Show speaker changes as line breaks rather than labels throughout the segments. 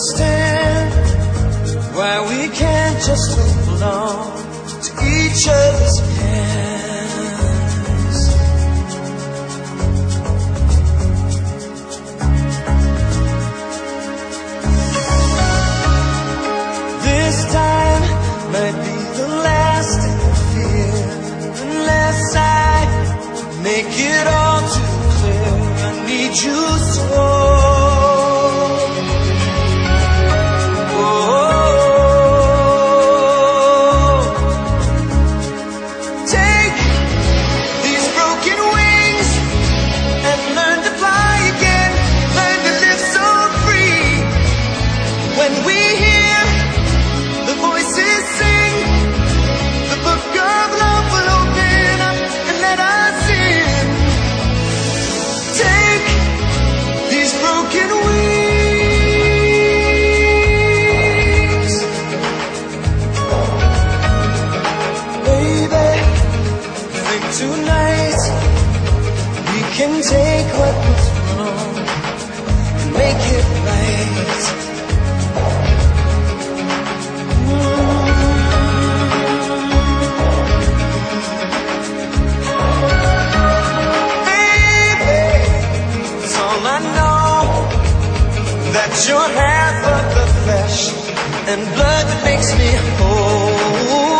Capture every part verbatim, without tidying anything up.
understand why we can't just hold on to each other's hands. This time might be the last I fear, unless I make it all too clear. I need you so. Tonight we can take what was wrong and make it right. Mm. Baby, it's all I know, that you're half of the flesh and blood that makes me whole.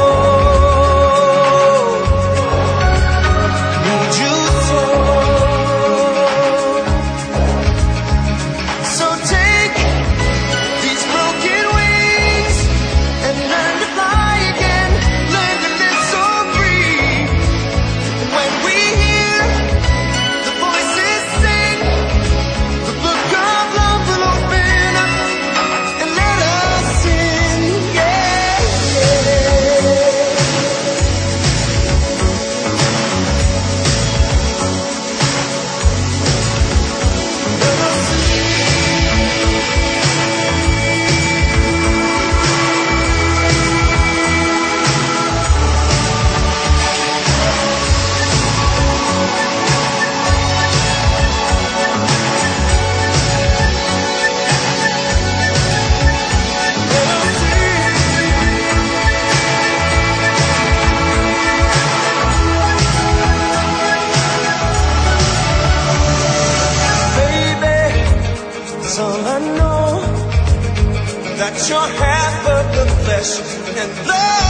All I know, that you're half of the flesh and blood.